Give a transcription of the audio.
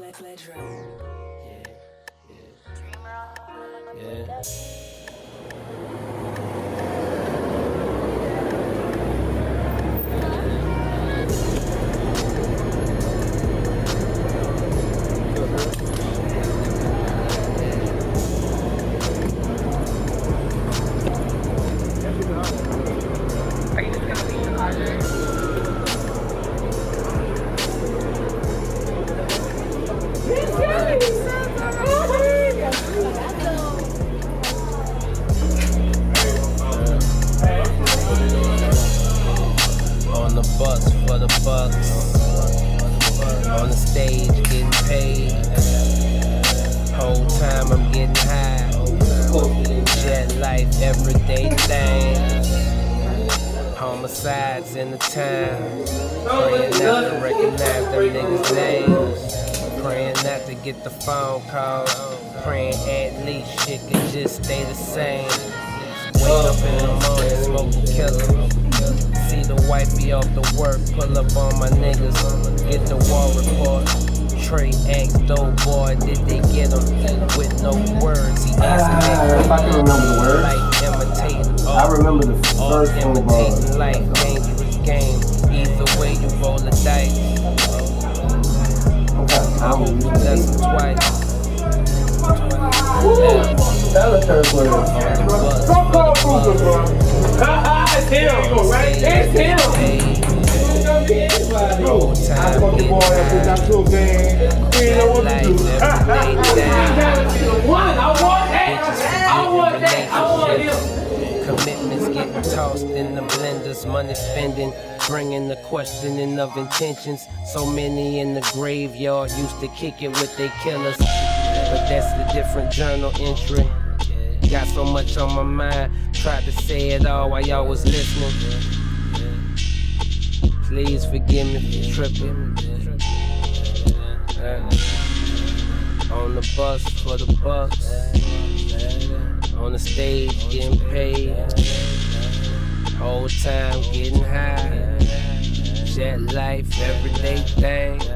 Yeah. On the bus for the bucks, on the stage getting paid. Whole time I'm getting high. Jet life, everyday thing. Homicides in the town. Praying not to recognize them niggas' names. Praying not to get the phone call. Praying at least shit can just stay the same. Wake up in the morning, smoking killer. See the wifey off the work, pull up on my niggas. Get the war report. Trey asked old boy, did they get him? With no words, he answered if I can remember the words. Like imitating. I remember the first imitating life, dangerous game. Either way you roll the dice. I hope you listen twice. Tell us her word. It's him, right? It's him. I put the boy up in that too, man. We ain't know what to do. I want him. Commitments getting tossed in the blenders, money spending, bringing the questioning of intentions. So many in the graveyard used to kick it with their killers, but that's the different journal entry. Got so much on my mind, tried to say it all while y'all was listening. Please forgive me for tripping. On the bus for the bucks, on the stage getting paid. Whole time getting high. Jet life, everyday thing.